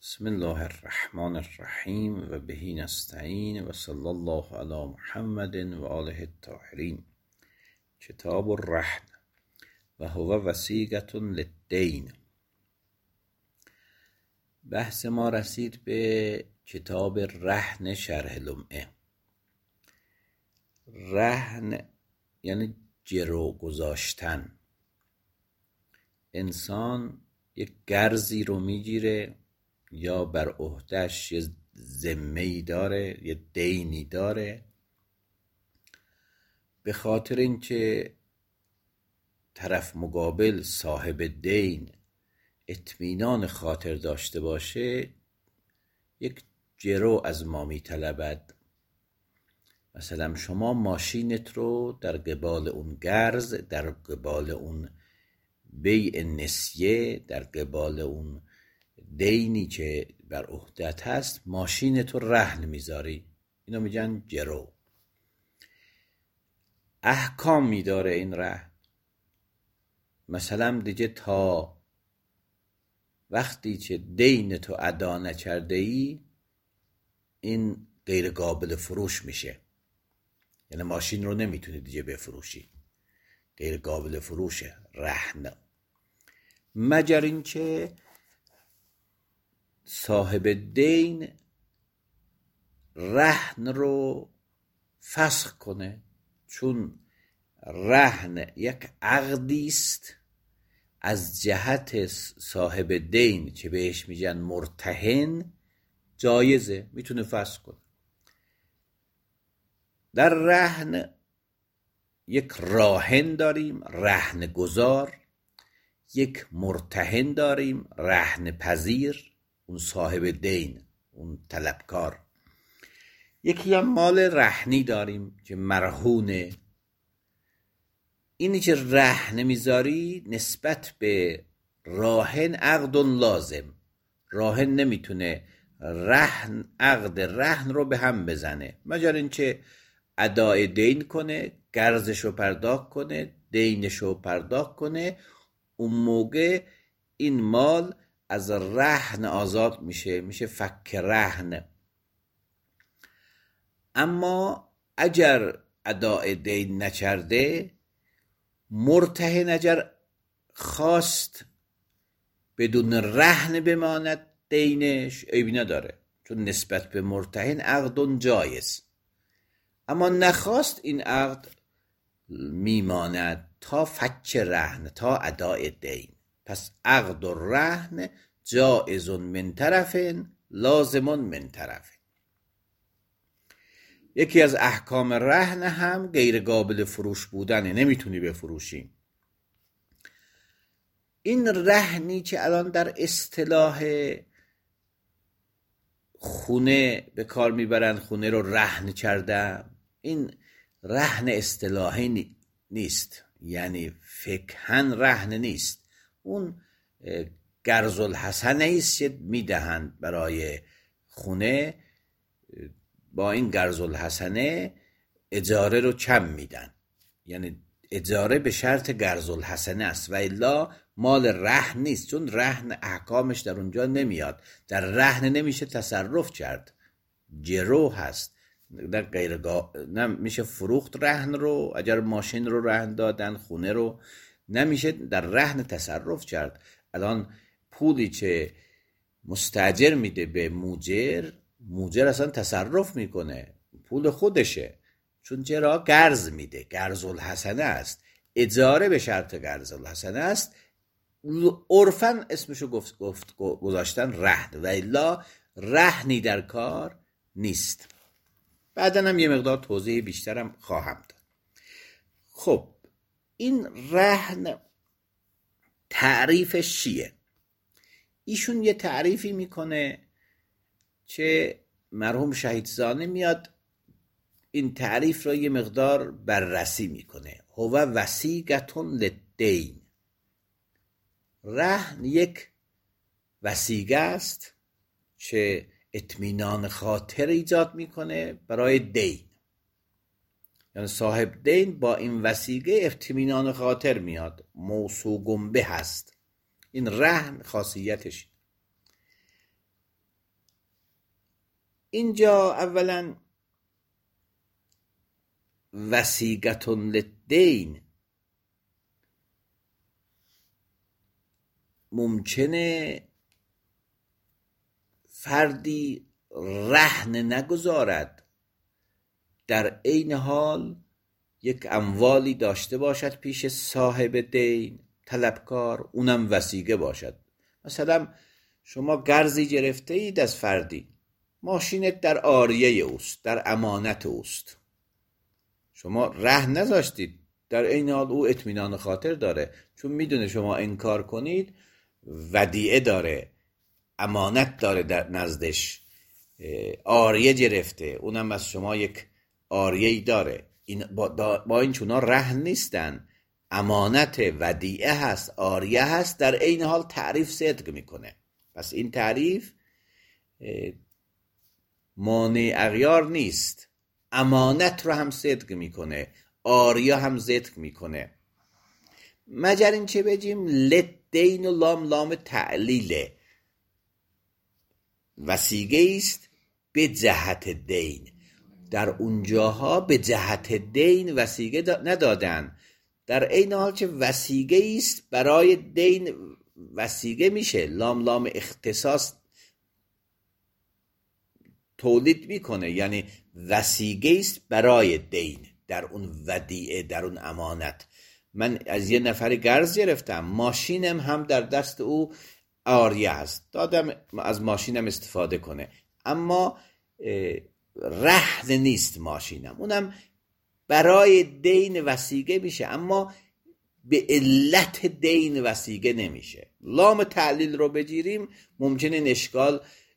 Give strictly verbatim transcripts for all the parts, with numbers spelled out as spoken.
بسم الله الرحمن الرحیم و بهی نستعین و صلی الله علی محمد و آله الطاهرین. کتاب الرهن و هو وثیقة للدین. بحث ما رسید به کتاب رهن شرح لمعه. رهن یعنی گرو گذاشتن. انسان یک قرضی رو میگیره یا بر عهده‌اش یه ذمه‌ای داره، یه دینی داره، به خاطر اینکه طرف مقابل صاحب دین اطمینان خاطر داشته باشه یک گرو از ما میطلبد. مثلا شما ماشینت رو در قبال اون قرض، در قبال اون بیع نسیه، در قبال اون دینی که بر عهدت هست ماشین تو رهن میذاری، اینو میگن گرو. احکام میداره این رهن. مثلا دیگه تا وقتی که دین تو ادا نکرده ای این غیر قابل فروش میشه، یعنی ماشین رو نمیتونی دیگه بفروشی، غیر قابل فروشه رهن، مگر اینکه صاحب دین رهن رو فسخ کنه. چون رهن یک عقدی است از جهت صاحب دین که بهش میگن مرتهن، جایزه، میتونه فسخ کنه. در رهن یک راهن داریم، رهن گذار، یک مرتهن داریم، رهن پذیر، اون صاحب دین، اون طلبکار. یکی هم مال رهنی داریم که مرهونه. اینی که رهن میذاری نسبت به راهن عقد لازم. راهن نمیتونه رهن عقد رهن رو به هم بزنه مگر اینکه ادای دین کنه، قرضش رو پرداخت کنه، دینش رو پرداخت کنه. اون موقع این مال از رهن آزاد میشه، میشه فک رهن. اما اگر ادای دین نکرده، مرتهن اگر خواست بدون رهن بماند دینش، عیبی نداره، چون نسبت به مرتهن عقد جایز. اما نخواست، این عقد میماند تا فک رهن، تا ادای دین. پس عقد و رهن جائز من طرفین لازم من طرفین. یکی از احکام رهن هم غیر قابل فروش بودنه، نمیتونی بفروشی. این رهنی که الان در اصطلاح خونه به کار میبرن، خونه رو رهن کردن، این رهن اصطلاحی نیست، یعنی فقهن رهن نیست. اون قرض الحسنه ایست که میدهند برای خونه، با این قرض الحسنه اجاره رو کم میدن، یعنی اجاره به شرط قرض الحسنه است و الا مال رهن نیست، چون رهن احکامش در اونجا نمیاد. در رهن نمیشه تصرف کرد، گرو هست. در غیر گا... نمیشه فروخت رهن رو. اگر ماشین رو رهن دادن، خونه رو، نمیشه در رهن تصرف کرد. الان پولی که مستاجر میده به موجر، موجر اصلا تصرف میکنه، پول خودشه، چون چرا؟ قرض میده، قرض الحسنه است، اجاره به شرط قرض الحسنه است. عرفاً اسمشو گفت گفت گذاشتن رهن و الا رهنی در کار نیست. بعدن هم یه مقدار توضیح بیشترم خواهم داد. خب این رهن تعریفش چیه؟ ایشون یه تعریفی میکنه که مرحوم شهیدزاده میاد این تعریف رو یه مقدار بررسی میکنه. هو وثیقة للدین. رهن یک وثیقه است که اطمینان خاطر ایجاد میکنه برای دین. یعنی صاحب دین با این وثیقه اطمینان خاطر میاد، موثوق به هست. این رهن خاصیتش. اینجا اولا وثیقة للدین ممکنه فردی رهن نگذارد، در عین حال یک اموالی داشته باشد پیش صاحب دین طلبکار، اونم وثیقه باشد. مثلا شما قرضی گرفته اید از فردی، ماشینت در عاریه اوست، در امانت اوست، شما رهن نذاشتید، در عین حال او اطمینان خاطر داره، چون میدونه شما انکار کنید ودیعه داره، امانت داره در نزدش، عاریه گرفته، اونم از شما یک عاریه‌ای داره. این با, با این چونا رهن نیستن، امانت، ودیعه هست، عاریه هست، در عین حال تعریف صدق میکنه. پس این تعریف مانع اغیار نیست، امانت رو هم صدق میکنه، عاریه هم صدق میکنه. مگر این چه بگیم لدین و لام لام تعلیله، وثیقه است به جهت دین. در اونجاها به جهت دین وثیقه ندادن، در عین حال که وثیقه است برای دین وثیقه میشه، لام لام اختصاص تولید میکنه، یعنی وثیقه است برای دین در اون ودیعه، در اون امانت. من از یه نفری قرض گرفتم، ماشینم هم در دست او عاریه است، دادم از ماشینم استفاده کنه، اما رهن نیست ماشینم، اونم برای دین وثیقه میشه، اما به علت دین وثیقه نمیشه. لام تعلیل رو بگیریم ممکنه این اشکال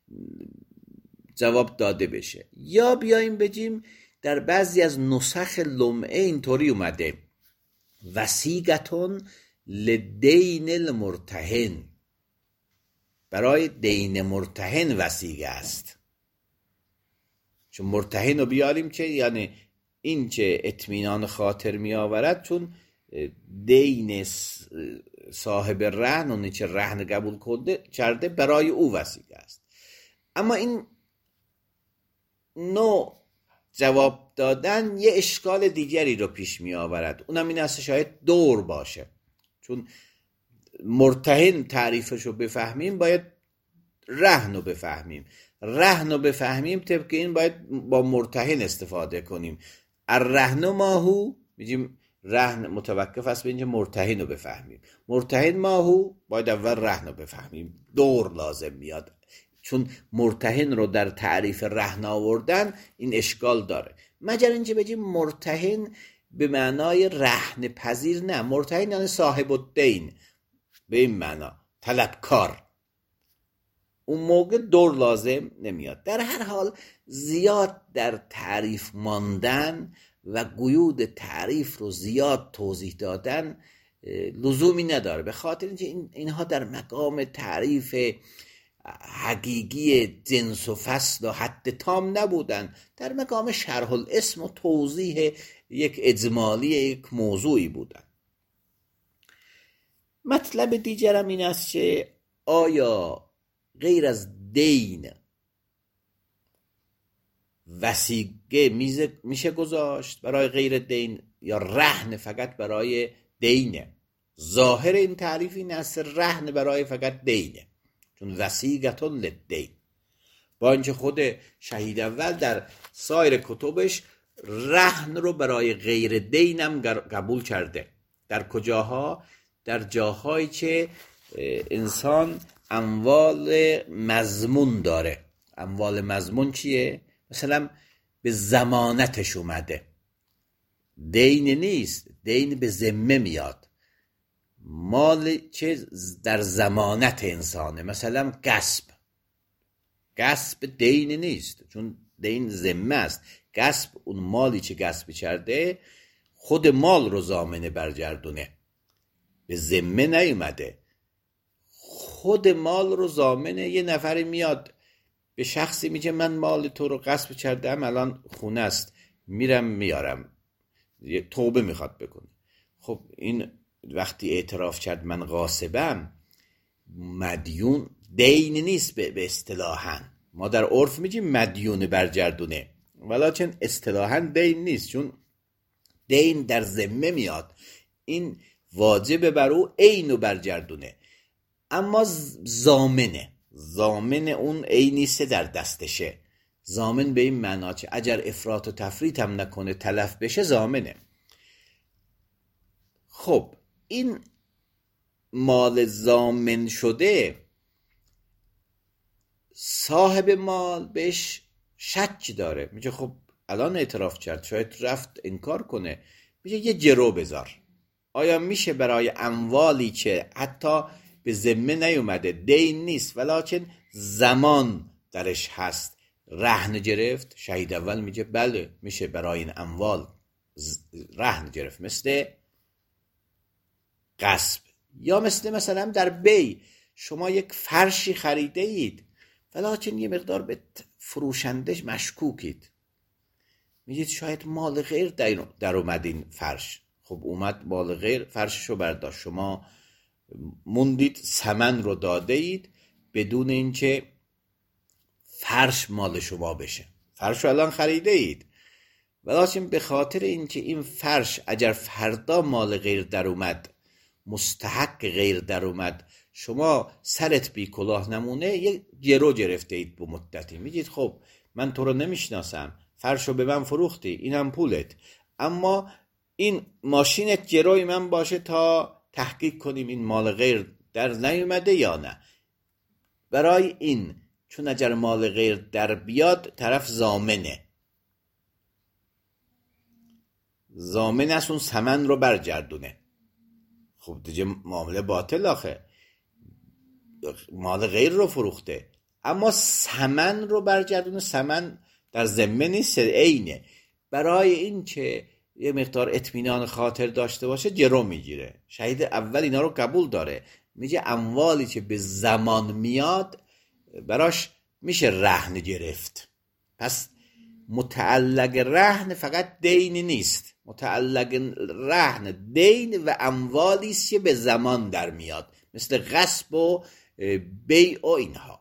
جواب داده بشه. یا بیاییم بگیم در بعضی از نسخ لمعه اینطوری اومده وثیقة لدین المرتهن، برای دین مرتهن وثیقه است. چون مرتهن رو بیاریم که یعنی این که اطمینان خاطر می آورد، چون دین صاحب رهن اونی که رهن قبول کرده برای او وثیقه است. اما این نوع جواب دادن یه اشکال دیگری رو پیش می آورد، اونم این است شاید دور باشه. چون مرتهن تعریفش رو بفهمیم باید رهن رو بفهمیم، رهن رو بفهمیم طبق این باید با مرتهن استفاده کنیم. الرهن ماهو میگیم رهن متوقف است به اینکه مرتهن رو بفهمیم، مرتهن ماهو باید اول رهن رو بفهمیم، دور لازم میاد. چون مرتهن رو در تعریف رهن آوردن این اشکال داره. مگر اینکه بگیم مرتهن به معنای رهن پذیر نه، مرتهن یعنی صاحب الدین، به این معنا طلبکار، اون موقع دور لازم نمیاد. در هر حال زیاد در تعریف ماندن و قیود تعریف رو زیاد توضیح دادن لزومی نداره، به خاطر اینکه این اینها در مقام تعریف حقیقی جنس و فصل و حد تام نبودن، در مقام شرح الاسم و توضیح یک اجمالی یک موضوعی بودن. مطلب دیگرم این است که آیا غیر از دین وثیقه میشه گذاشت برای غیر دین، یا رهن فقط برای دینه؟ ظاهر این تعریف این است رهن برای فقط دینه، چون وثیقة للدین، با اینکه خود شهید اول در سایر کتبش رهن رو برای غیر دینم قبول کرده. در کجاها؟ در جاهایی که انسان اموال مضمون داره. اموال مضمون چیه؟ مثلا به ضمانتش اومده، دین نیست، دین به ذمه میاد، مال چه در ضمانت انسانه، مثلا غصب، غصب دین نیست چون دین ذمه است. غصب اون مالی که غصب کرده خود مال رو ضامنه برگردونه، به ذمه نیومده، خود مال رو ضامنه. یه نفری میاد به شخصی میگه من مال تو رو غصب کردم، الان خونه است، میرم میارم، توبه میخواد بکنه. خب این وقتی اعتراف کرد من غاصبم، مدیون دین نیست به اصطلاحاً، ما در عرف میگیم مدیون برگردونه، ولیکن اصطلاحاً دین نیست، چون دین در ذمه میاد، این واجب بر او عینو برگردونه. اما ضامنه، ضامن اون عینیست در دستشه. ضامن به این معنا که اگر افراط و تفریط هم نکنه تلف بشه ضامنه. خب این مال ضامن شده، صاحب مال بهش شک داره، میگه خب الان اعتراف کرد، شاید رفت انکار کنه، میگه یه جرو بذار. آیا میشه برای اموالی که حتی به ذمه نیومده، دین نیست ولیکن زمان درش هست، رهن گرفت؟ شهید اول میگه بله میشه برای این اموال رهن گرفت، مثل غصب. یا مثل مثلا در بی، شما یک فرشی خریده اید ولیکن یه مقدار به فروشندش مشکوکید، میگید شاید مال غیر در اومد این فرش. خب اومد مال غیر، فرششو برداشت، شما موندید ثمن رو داده اید بدون اینکه فرش مال شما بشه. فرش رو الان خریده اید ولیکن به خاطر اینکه این فرش اگر فردا مال غیر در اومد، مستحق غیر در اومد، شما سرت بی کلاه نمونه، یک گرو گرفته اید به مدتی، میگید خب من تو رو نمیشناسم، فرشو به من فروختی، اینم پولت، اما این ماشینت گروی من باشه تا تحقیق کنیم این مال غیر در نیومده یا نه. برای این چون اگر مال غیر در بیاد طرف ضامنه، ضامن است اون ثمن رو برگردونه. خب دیگه معامله باطل، آخه مال غیر رو فروخته اما ثمن رو برگردونه، ثمن در ذمه نیست، عینه. برای این که یه مقدار اطمینان خاطر داشته باشه گرو میگیره. شهید اول اینا رو قبول داره، میگه اموالی که به زمان میاد براش میشه رهن گرفت. پس متعلق رهن فقط دین نیست، متعلق رهن دین و اموالی است که به زمان در میاد، مثل غصب و بیع و اینها.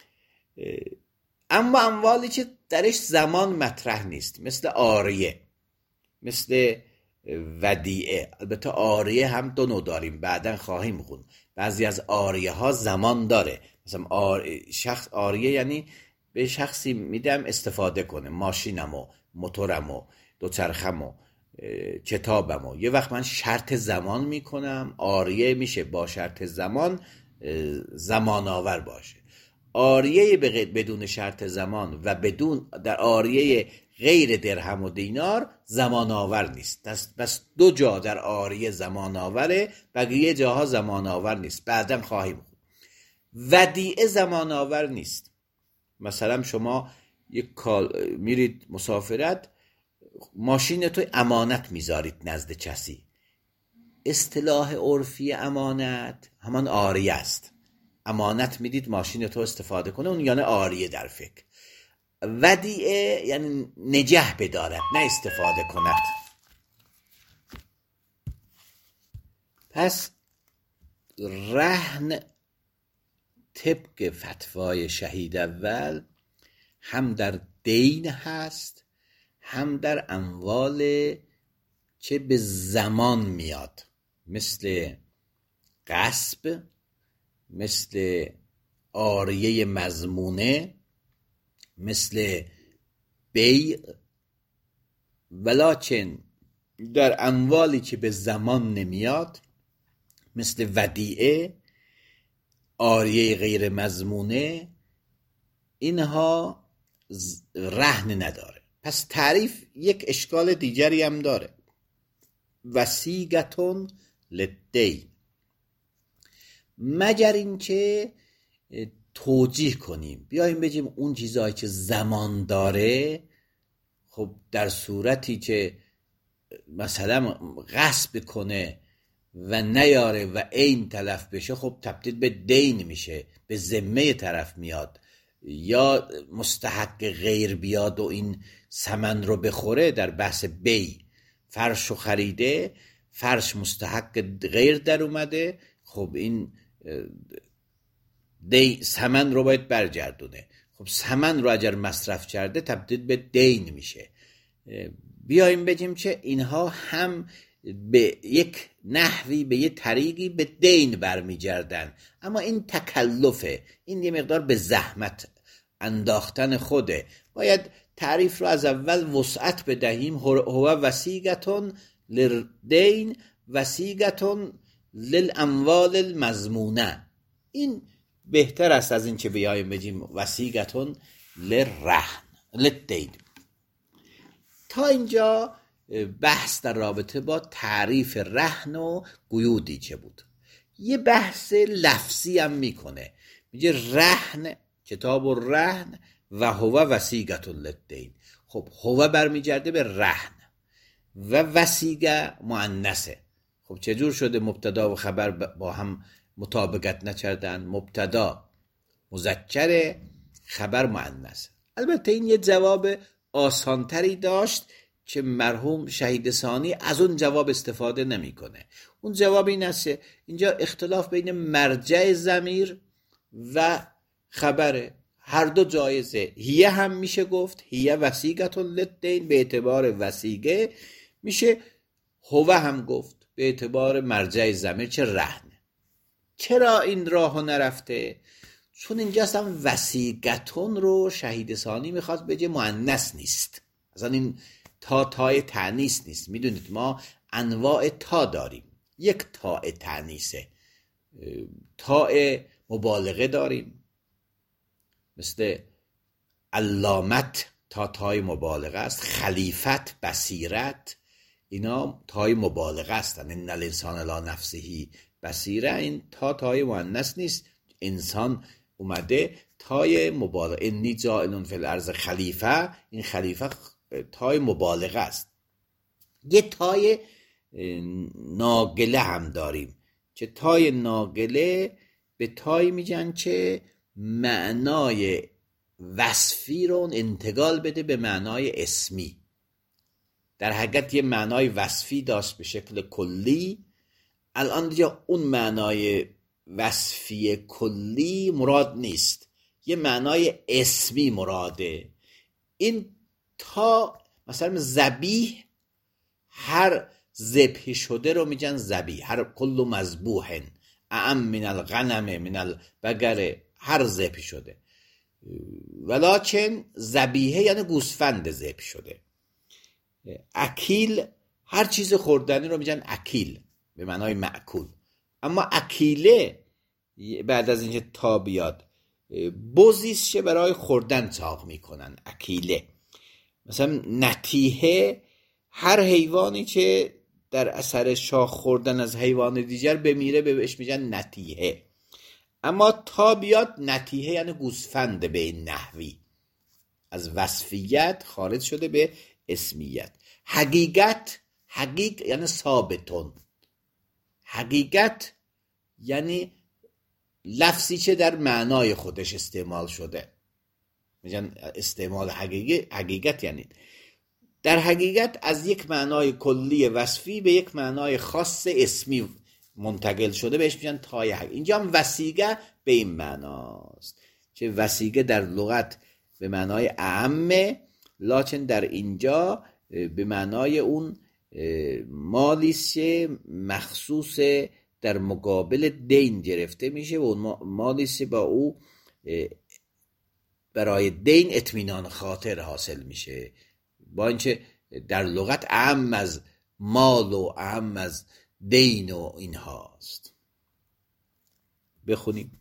اما اموالی که درش زمان مطرح نیست، مثل عاریه، مثل ودیعه. البته عاریه هم دو نوع داریم، بعدن خواهیم خوند. بعضی از عاریه ها زمان داره، مثلا شخص عاریه یعنی به شخصی میدم استفاده کنه، ماشینمو، موتورمو، دوچرخمو، کتابمو، یه وقت من شرط زمان میکنم، عاریه میشه با شرط زمان زمان آور باشه. عاریه بدون شرط زمان و بدون در عاریه غیر درهم و دینار زمان آور نیست. بس دو جا در عاریه زمان آوره، بقیه جاها زمان آور نیست، بعداً خواهیم خود. ودیعه زمان آور نیست. مثلا شما یک کال میرید مسافرت، ماشین تو امانت میذارید نزد کسی، اصطلاح عرفی امانت همان عاریه است. امانت میدید ماشین تو استفاده کنه، اون یعنی عاریه در فکر. ودیعه یعنی نگه بدارد، نه استفاده کند. پس رهن طبق فتوای شهید اول هم در دین هست، هم در اموال که به زمان میاد، مثل غصب، مثل عاریه مضمونه، مثل بیع. ولکن در اموالی که به زمان نمیاد، مثل ودیعه، عاریه غیر مضمونه، اینها رهن نداره. پس تعریف یک اشکال دیگری هم داره، وسیقتون للدین، مگر اینکه توجیه کنیم، بیاییم بگیم اون چیزایی که زمان داره، خب در صورتی که مثلا غصب کنه و نیاره و عین تلف بشه، خب تبدیل به دین میشه، به ذمه طرف میاد. یا مستحق غیر بیاد و این ثمن رو بخوره. در بحث بی، فرش رو خریده، فرش مستحق غیر در اومده، خب این دی ثمن رو باید برگردونه. خب خب ثمن رو اگر مصرف کرده تبدیل به دین میشه. بیایم بگیم که اینها هم به یک نحوی به یک طریقی به دین برمیگردن، اما این تکلفه، این یه مقدار به زحمت انداختن خوده. باید تعریف رو از اول وسعت بدهیم. هو وسیقتون للدین وسیقتون للاموال المضمونه. این بهتر است از این که بیایم بگیم وسیقتون للرهن للدین. تا اینجا بحث در رابطه با تعریف رهن و قیودی که بود. یه بحث لفظی هم میکنه، میگه رهن، کتاب الرهن و هو وسیقة للدین. خب هو برمیگرده به رهن و وسیقه مؤنثه. خب چجور شده مبتدا و خبر با هم مطابقت نکردن؟ مبتدا مذکر، خبر مؤنث. البته این یه جواب آسانتری داشت که مرحوم شهید ثانی از اون جواب استفاده نمیکنه. اون جواب این است اینجا اختلاف بین مرجع ضمیر و خبره، هر دو جایزه. هیه هم میشه گفت هیه وسیقة للدین به اعتبار وسیقه، میشه هو هم گفت به اعتبار مرجع ضمیر چه رهنه. چرا این راهو نرفته؟ چون اینجا اصلا وسیقتون رو شهید ثانی میخواد بگه مؤنث نیست، اصلا این تا تای تأنیث نیست. میدونید ما انواع تا داریم، یک تاء تأنیثه، تاء مبالغه داریم مثل علامت، تا تای مبالغه است. خلیفت، بصیرت، اینا تای مبالغه هستن. ان الانسان لا نفسه بصیره، این تا تای مؤنث نیست. انسان اومده تای مبالغه، انی جاعل فی الارض خلیفه، این خلیفه تای مبالغه است. یه تای ناگله هم داریم که تای ناگله به تای میگن که معنای وصفی رو انتقال بده به معنای اسمی. در حقیقت یه معنای وصفی داشت به شکل کلی، الان دیگه اون معنای وصفی کلی مراد نیست، یه معنای اسمی مراده. این تا مثلا ذبیح، هر ذبح شده رو میگن ذبیح، هر کل مذبوح اعم من الغنم من البقر، هر ذبح شده. ولکن ذبیحه یعنی گوسفند ذبح شده. اکیل، هر چیز خوردنی رو میگن اکیل به معنای مأکول. اما اکیله بعد از اینکه تا بیاد بزیست که برای خوردن چاق میکنن، اکیله. مثلا نتیحه، هر حیوانی که در اثر شاخ خوردن از حیوان دیگر بمیره بهش میگن نتیحه. اما تا بیاد نتیحه یعنی گوسفند به این نحوی، از وصفیت خارج شده به اسمیت. حقیقت، حقیق یعنی ثابتون، حقیقت یعنی لفظی که در معنای خودش استعمال شده، میگن استعمال حقیقی، حقیقت یعنی در حقیقت از یک معنای کلی وصفی به یک معنای خاص اسمی منتقل شده، بهش میگن تای حق. اینجا هم وسیقه به این معناست که وسیقه در لغت به معنای اعمه، لکن در اینجا به معنای اون مالیست که مخصوص در مقابل دین گرفته میشه و اون مالیست با او برای دین اطمینان خاطر حاصل میشه، با اینکه در لغت اعم از مال و اعم از دین و این هاست. بخونیم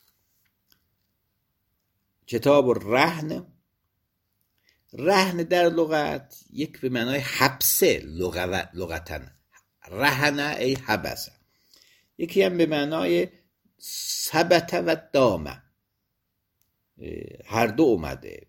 کتاب الرهن. رهن در لغت یک به معنای حبسه، لغتا رهنه ای حبسه، یکی هم به معنای ثبت و دامه، هر دو اومده.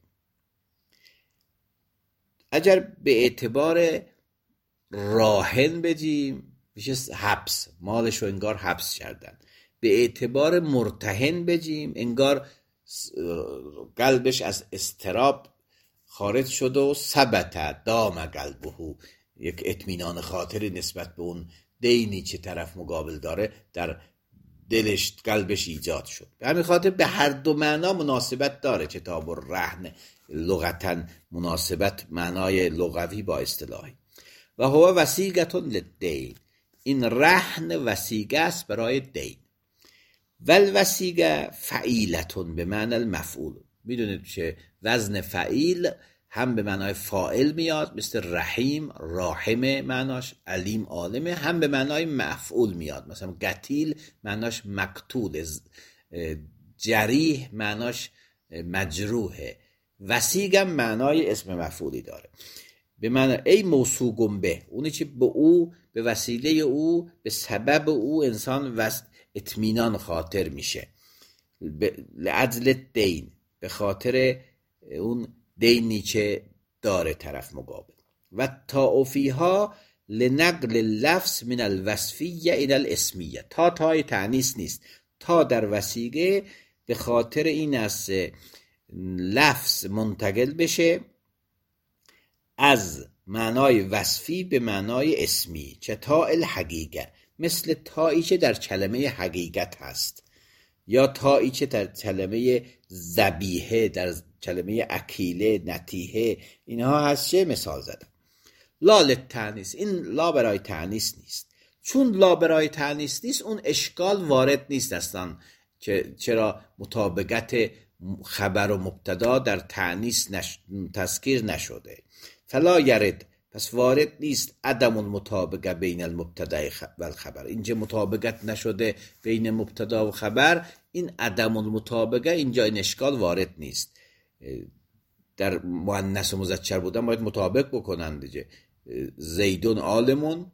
اگر به اعتبار راهن بگیم میشه حبس، مالش رو انگار حبس کردن. به اعتبار مرتهن بگیم انگار قلبش از اضطراب خارج شده و ثبت دام قلبه، یک اطمینان خاطری نسبت به اون دینی که طرف مقابل داره در دلش قلبش ایجاد شد. به همین خاطر به هر دو معنا مناسبت داره کتاب الرهن، لغتا مناسبت معنای لغوی با اصطلاحی. و هو وسیقه للدین، این رهن وسیقه است برای دین. والوسیقه فعیلتون به معنی المفعول. میدونید که وزن فعیل هم به معنای فاعل میاد، مثل رحیم راحمه معناش، علیم عالمه، هم به معنای مفعول میاد، مثلا قتیل معناش مقتول، جریح معناش مجروحه. وسیقه معنای اسم مفعولی داره، به معنی ای موثوق به، اونی که به او، به وسیله او، به سبب او انسان وس... اطمینان خاطر میشه. لعجل دین، به خاطر اون دینی که داره طرف مقابل. و تعافیها لنقل اللفظ من الوصفیه الى الاسمیه، تا تای تعنیس نیست، تا در وسیقه به خاطر این است لفظ منتقل بشه از معنای وصفی به معنای اسمی، چه تا الحقیقه، مثل تایی که در کلمه حقیقت هست، یا تایی که در کلمه ذبیحه، در کلمه اکیله، نتیحه، اینها هست چه مثال زدم. لا للتعنیس، این لا برای تعنیس نیست. چون لا برای تعنیس نیست، اون اشکال وارد نیست اصلا که چرا مطابقت خبر و مبتدا در تعنیس نش... تذکیر نشده. فلا یرد، پس وارد نیست عدم المطابقه بین المبتدا و الخبر. اینجا مطابقت نشده بین مبتدا و خبر، این عدم المطابقه اینجا این اشکال وارد نیست. در مؤنث و مذکر بودن باید مطابق بکنن دیگه. زیدون عالمون،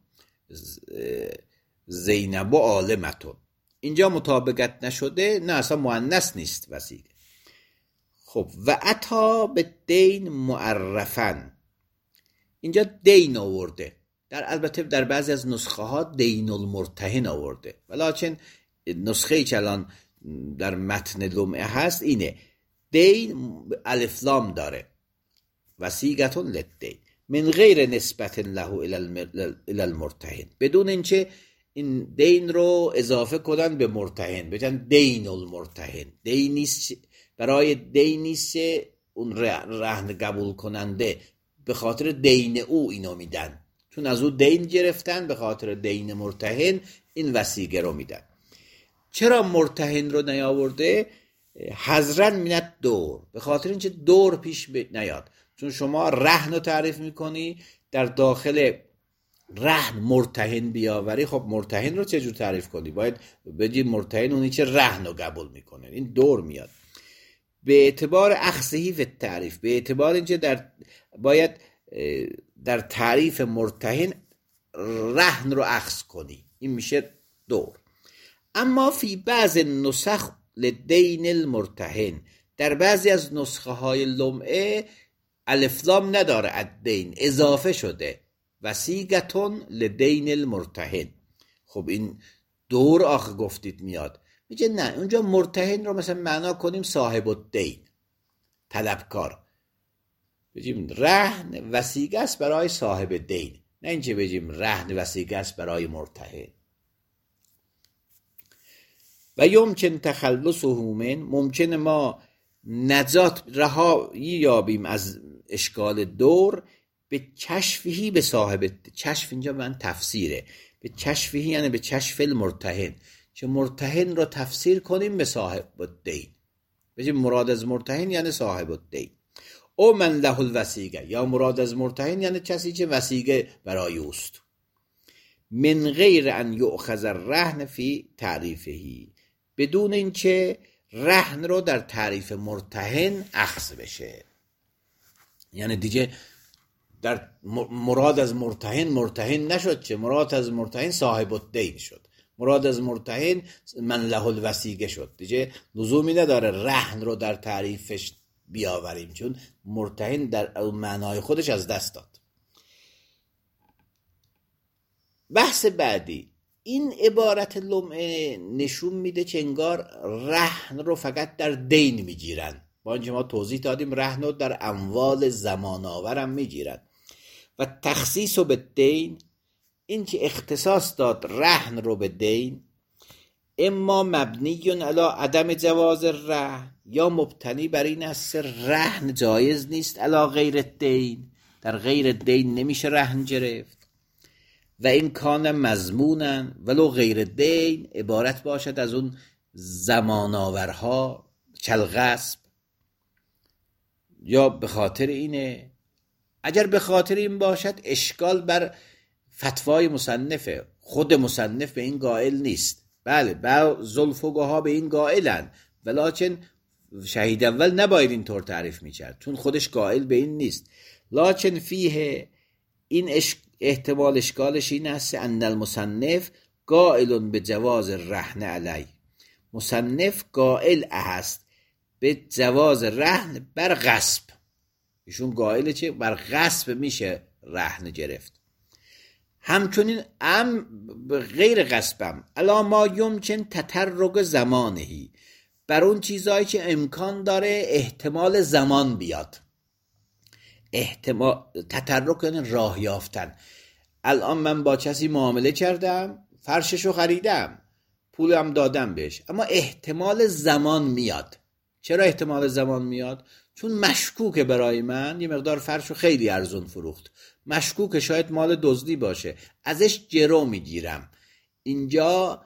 زینب عالمتون، اینجا مطابقت نشده، نه اصلا مؤنث نیست وسیقه. خب و عطا به دین معرفن، اینجا دین آورده، در البته در بعضی از نسخه ها دین المرتهن آورده، ولیکن نسخه ای که الان در متن لمعه هست اینه، دین الف لام داره، وسیقتون للدین من غیر نسبت له الی المرتهن، بدون اینکه این دین رو اضافه کنن به مرتهن، بگن دین المرتهن. دینیست برای دینیست اون رهن قبول کننده، به خاطر دین او اینو میدن، چون از او دین گرفتن، به خاطر دین مرتهن این وسیقه رو میدن. چرا مرتهن رو نیاورده؟ حذرن منت دور، به خاطر اینکه دور پیش نیاد. چون شما رهن رو تعریف میکنی، در داخل رهن مرتهن بیاوری، خب مرتهن رو چجور تعریف کنی؟ باید بگی مرتهن اونی که رهن رو قبول میکنه، این دور میاد. به اعتبار اخذهی و تعریف، به اعتبار اینکه در باید در تعریف مرتهن رهن رو اخذ کنی، این میشه دور. اما فی بعض نسخ لدین المرتهن، در بعضی از نسخه های لمعه الف لام نداره، الدین اضافه شده، وسیقتون لدین المرتهن. خب این دور آخه گفتید میاد، میگه نه، اونجا مرتهن رو مثلا معنا کنیم صاحب الدین، طلبکار، بگیم رهن وسیقه است برای صاحب دین، نه اینکه بگیم رهن وسیقه است برای مرتهن. و یمکن تخلصه من، ممکنه ما نجات رهایی یابیم از اشکال دور، به کشفهی به صاحب، کشف اینجا من تفسیره، به کشفهی یعنی به کشف المرتهن، که مرتهن رو تفسیر کنیم به صاحب الدین، بگیم مراد از مرتهن یعنی صاحب الدین. او من له الوسیقه، یا مراد از مرتهن یعنی کسی که وسیقه برای اوست. من غیر ان یؤخذ الرهن فی تعریفهی، بدون اینکه رهن رو در تعریف مرتهن اخذ بشه. یعنی دیگه در مراد از مرتهن مرتهن نشد، چه مراد از مرتهن صاحب الدین شد، مراد از مرتهن من له الوسیقه شد. دیگه لزومی نداره رهن رو در تعریفش بیاوریم، چون مرتهن در معنای خودش از دست داد. بحث بعدی، این عبارت لمعه نشون میده که انگار رهن رو فقط در دین میگیرن، با اینکه ما توضیح دادیم رهن رو در اموال زمان آورم میگیرن. و تخصیص رو به دین، این که اختصاص داد رهن رو به دین، اما مبنی علی عدم جواز رهن، یا مبتنی بر این است رهن جایز نیست علی غیر الدین، در غیر الدین نمیشه رهن گرفت. و این کان مضمونن ولو غیر الدین، عبارت باشد از اون زماناورها کالغصب، یا به خاطر اینه. اگر به خاطر این باشد اشکال بر فتوای مصنفه، خود مصنف به این قائل نیست. بله بعض الفقها به این قائلن، ولکن شهید اول نباید اینطور تعریف میکرد چون خودش قائل به این نیست. لکن فیه، این اش... احتمال اشکالش این است ان المصنف قائل به جواز رهن علی، مصنف قائل است به جواز رهن بر غصب. ایشون قائل چه؟ بر غصب میشه رهن گرفت. همچنین ام غیر غصبم الا ما یمکن تطرق زمانهی، بر اون چیزایی که امکان داره احتمال زمان بیاد. احتمال تطرق یعنی راه یافتن. الان من با کسی معامله کردم، فرششو خریدم، پولم دادم بهش، اما احتمال زمان میاد. چرا احتمال زمان میاد؟ چون مشکوکه برای من، یه مقدار فرشو خیلی ارزون فروخت، مشکوکه شاید مال دزدی باشه، ازش جرو میگیرم. اینجا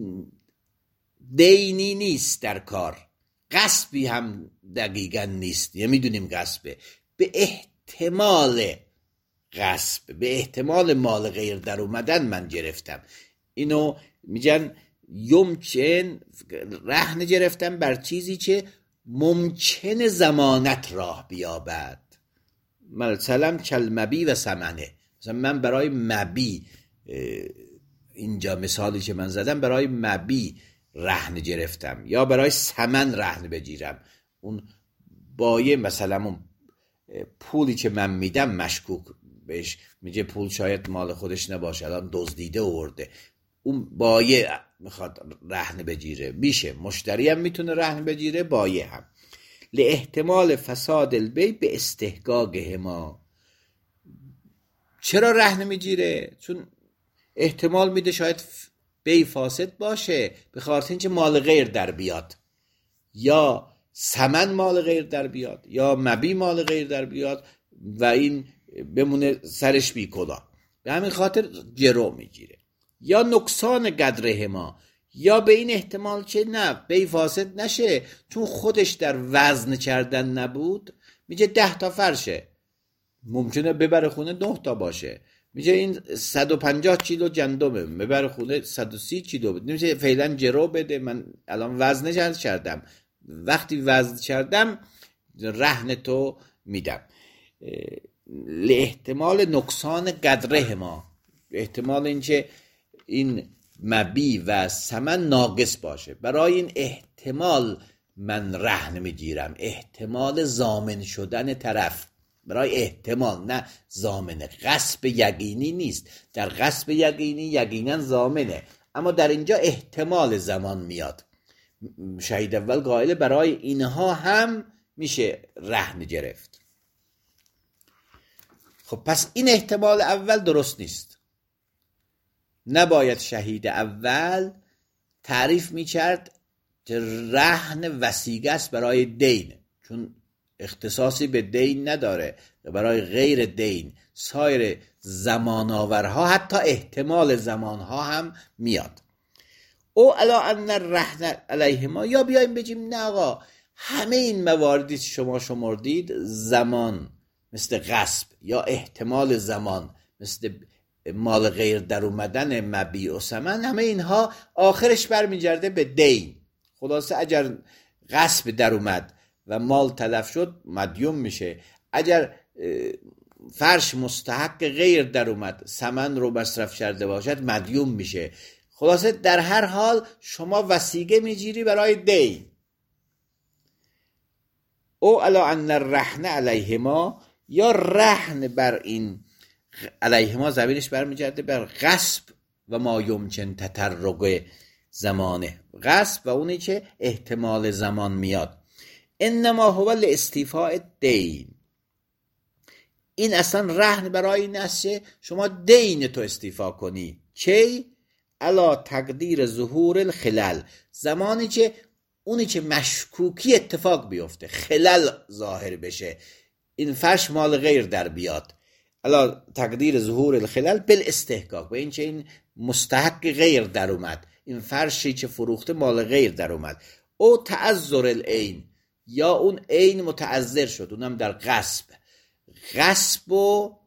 دینی نیست در کار، غصبی هم دقیقا نیست، یه میدونیم غصبه، به احتمال غصب، به احتمال مال غیر در اومدن من گرفتم. اینو میگن یمکن رهن گرفتم بر چیزی که ممکن زمانت راه بیابد. مثلا کلمبی و سمنه، مثلا من برای مبی، اینجا مثالی که من زدم برای مبی رهن گرفتم یا برای سمن رهن بگیرم. اون بایه مثلا اون پولی که من میدم مشکوک بهش، میگه پول شاید مال خودش نباشه، الان دزدیده آورده، اون بایه میخواد رهن بگیره، میشه مشتری هم میتونه رهن بگیره، بایه هم. لاحتمال فساد البی به استحقاقهما. چرا رهن میگیره؟ چون احتمال میده شاید بی فاسد باشه، به خاطر اینکه مال غیر در بیاد، یا سمن مال غیر در بیاد، یا مبی مال غیر در بیاد و این بمونه سرش بی کلا، به همین خاطر جرو میگیره. یا نقصان قدره ما، یا به این احتمال که نه بی فاسد نشه، چون خودش در وزن کردن نبود، میگه ده تا فرشه، ممکنه ببره خونه نه تا باشه، میگه این صد و پنجاه کیلو گندمه، ببره خونه صد و سی کیلو، میگه فعلا جرو بده، من الان وزن کردم، وقتی وزن کردم رهن تو میدم. لاحتمال نقصان قدره ما، احتمال اینکه این مبی و سمن ناقص باشه، برای این احتمال من رهن میگیرم، احتمال ضامن شدن طرف، برای احتمال، نه ضامنه. غصب یقینی نیست، در غصب یقینی یقینا ضامنه، اما در اینجا احتمال زمان میاد. شهید اول قائل برای اینها هم میشه رهن گرفت. خب پس این احتمال اول درست نیست، نباید شهید اول تعریف میکرد که رهن وثیقه است برای دین، چون اختصاصی به دین نداره، برای غیر دین سایر زماناورها حتی احتمال زمانها هم میاد. او علا ان الرهن علیهما، یا بیایم بگیم نه آقا همه این مواردی شما شمردید، زمان مثل غصب یا احتمال زمان مثل مال غیر در اومدن مبیع و ثمن، همه اینها آخرش برمیگرده به دین. خلاصه اگر غصب در اومد و مال تلف شد مدیون میشه، اگر فرش مستحق غیر در اومد ثمن رو مصرف کرده باشد مدیون میشه. خلاصه در هر حال شما وثیقه میگیری برای دین. او علا ان الرهن علیهما، یا رهن بر این علیهما زمینش برمیگرده بر غصب و ما یمکن تطرق زمانه، غصب و اونی که احتمال زمان میاد. انما هو لاستیفاء دین، این اصلا رهن برای این است که شما دین تو استیفا کنی. کی؟ علا تقدیر ظهور الخلل، زمانی که اونی که مشکوکی اتفاق بیفته، خلل ظاهر بشه، این فرش مال غیر در بیاد، علا تقدیر ظهور الخلل بالاستحقاق، به این که این مستحق غیر در اومد، این فرشی که فروخته مال غیر در اومد، او تعذر العین، یا اون عین متعذر شد، اونم در غصب، غصب و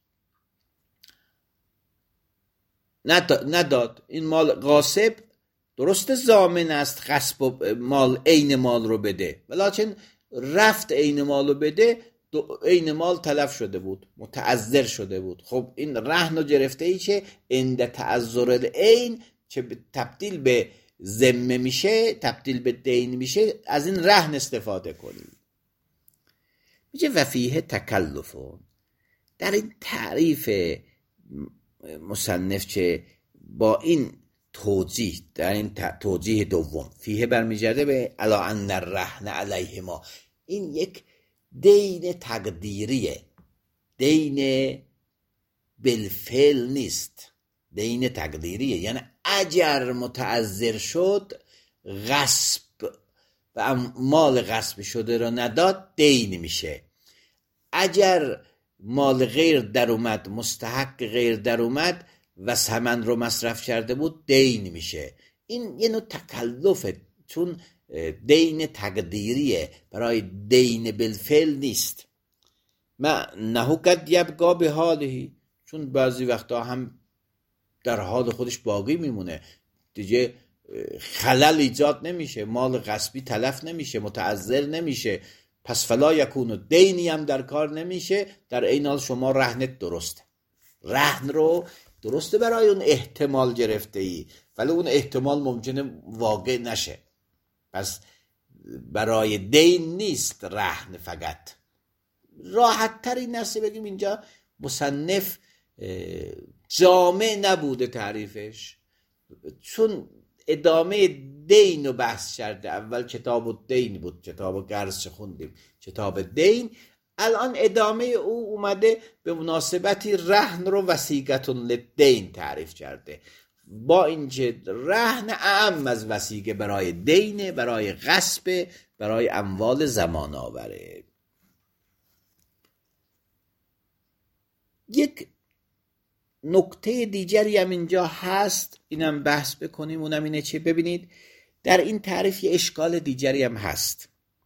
نداد، این مال غاصب درست ضامن است غصب و مال عین مال رو بده، ولیکن رفت عین مال رو بده، عین مال تلف شده بود، متعذر شده بود. خب این رهن و گرفته ای که عند تعذر العین که تبدیل به ذمه میشه، تبدیل به دین میشه، از این رهن استفاده کنیم. میگه و فیه تکلفون، در این تعریف مصنف که با این توضیح، در این توضیح دوم، فیه برمیگرده به الا ان الرهن علیهما، این یک دین تقدیریه، دین بالفعل نیست، دین تقدیریه، یعنی اگر متعذر شد غصب و مال غصب شده را نداد دین میشه، اگر مال غیر در اومد، مستحق غیر در اومد و ثمن رو مصرف کرده بود دین میشه. این یه نوع تکلفه، چون دین تقدیریه، برای دین بالفعل نیست. ما نهو قد یبقا به حالهی، چون بعضی وقتا هم در حال خودش باقی میمونه دیگه، خلل ایجاد نمیشه، مال غصبی تلف نمیشه، متعذر نمیشه، پس فلا یکون، دینی هم در کار نمیشه، در این حال شما رهنت درسته، رهن رو درسته برای اون احتمال گرفته ای، ولی اون احتمال ممکنه واقع نشه، پس برای دین نیست رهن. فقط راحت تر این نسته بگیم اینجا مصنف جامع نبوده تعریفش، چون ادامه دین رو بحث کرده، اول کتاب دین بود، کتاب قرض خوندیم، کتاب دین، الان ادامه او اومده به مناسبتی رهن رو وثیقة للدین تعریف کرده، با اینکه رهن اعم از وثیقه برای دینه، برای غصب، برای اموال زمان آوره. یک نکته دیگری هم اینجا هست، اینم بحث بکنیم، اونم اینه چه، ببینید در این تعریف یه اشکال دیگری هم هست.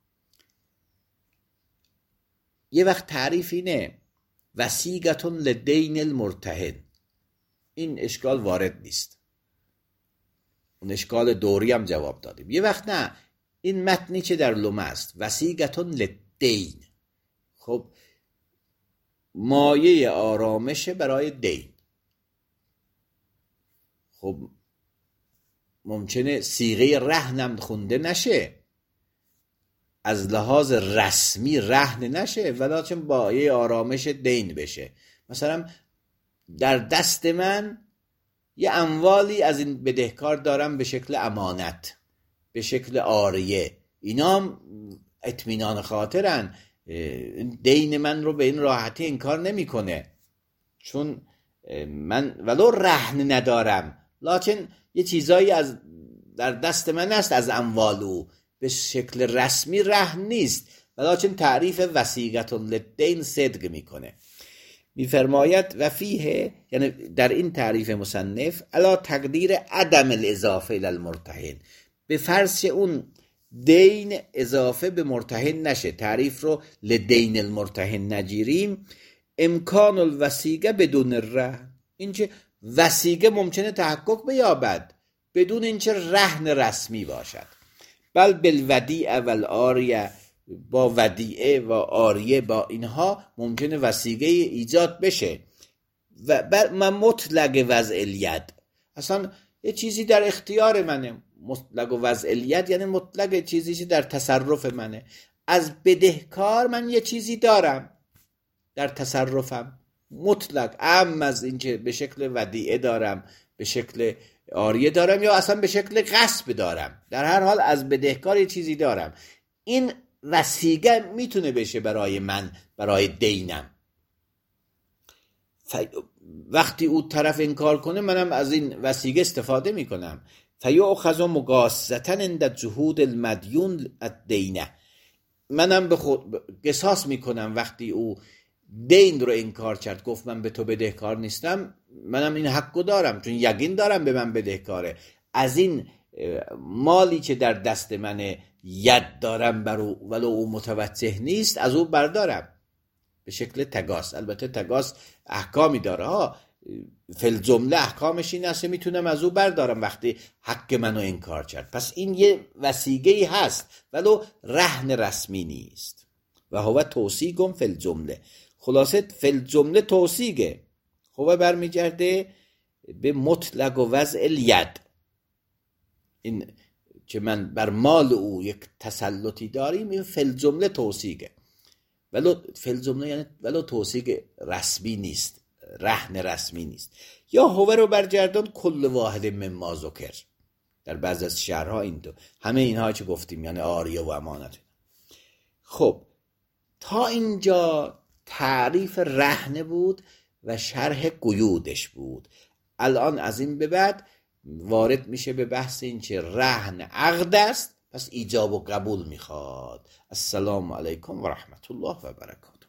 یه وقت تعریف اینه وثیقة للدین المرتهن، این اشکال وارد نیست، اون اشکال دوری هم جواب دادیم. یه وقت نه، این متنی که در لومه است وثیقة للدین، خب مایه آرامش برای دین، خب ممکنه صیغه رهنم خونده نشه، از لحاظ رسمی رهن نشه، ولیکن مایه آرامش دین بشه. مثلا در دست من یه اموالی از این بدهکار دارم به شکل امانت، به شکل عاریه، اینا اطمینان خاطرن، دین من رو به این راحتی انکار نمی کنه، چون من ولو رهن ندارم لکن یه چیزایی از در دست من است از اموال او، به شکل رسمی رهن نیست، ولکن تعریف وثیقة للدین صدق میکنه. میفرماید و فیه، یعنی در این تعریف مصنف، علی تقدیر عدم الاضافه الی المرتهن، به فرض اون دین اضافه به مرتهن نشه، تعریف رو لدین المرتهن نگیریم، امکان الوثیقه بدون الرهن، اینکه وثیقه ممکنه تحقق بیابد بدون اینکه رهن رسمی باشد، بل بالودیعه و العاریه، با ودیعه و عاریه با اینها ممکنه وثیقه ایجاد بشه، و بل مطلق وضع الید، اصلا یه چیزی در اختیار منه، مطلق و وضع الید یعنی مطلق چیزی که در تصرف منه، از بدهکار من یه چیزی دارم در تصرفم مطلق، اما از اینکه به شکل ودیعه دارم، به شکل عاریه دارم، یا اصلا به شکل غصب دارم، در هر حال از بدهکار یه چیزی دارم، این وثیقه میتونه بشه برای من، برای دینم. ف... وقتی او طرف انکار کنه منم از این وسیله استفاده میکنم. فیؤخذ مگاثة عند جحود المدیون الدینه، منم به خود قصاص میکنم وقتی او دین رو انکار کرد، گفت من به تو بدهکار نیستم، منم این حقو دارم چون یقین دارم به من بدهکاره، از این مالی که در دست منه ید دارم بر او ولو او متوجه نیست از او بردارم به شکل تقاص. البته تقاص احکامی داره ها، فل جمله احکامش این است میتونم از او بردارم وقتی حق منو انکار کرد. پس این یه وسیقه‌ای هست ولو رهن رسمی نیست. و هو توثیق فل جمله، خلاصه فل جمله توثیقه، هو برمیگرده به مطلق و وضع الید، این که من بر مال او یک تسلطی داریم، این فل جمله توثیقه، ولو فل جمله یعنی ولو توثیق رسمی نیست، رهن رسمی نیست. یا هو رو برگردان کل واحد مما ذکر، در بعض از شهرها این دو همه اینها که گفتیم یعنی عاریه و امانت. خب تا اینجا تعریف رهن بود و شرح قیودش بود. الان از این به بعد وارد میشه به بحث این که رهن عقد است، پس ایجاب و قبول میخواد. السلام علیکم و رحمت الله و برکاته.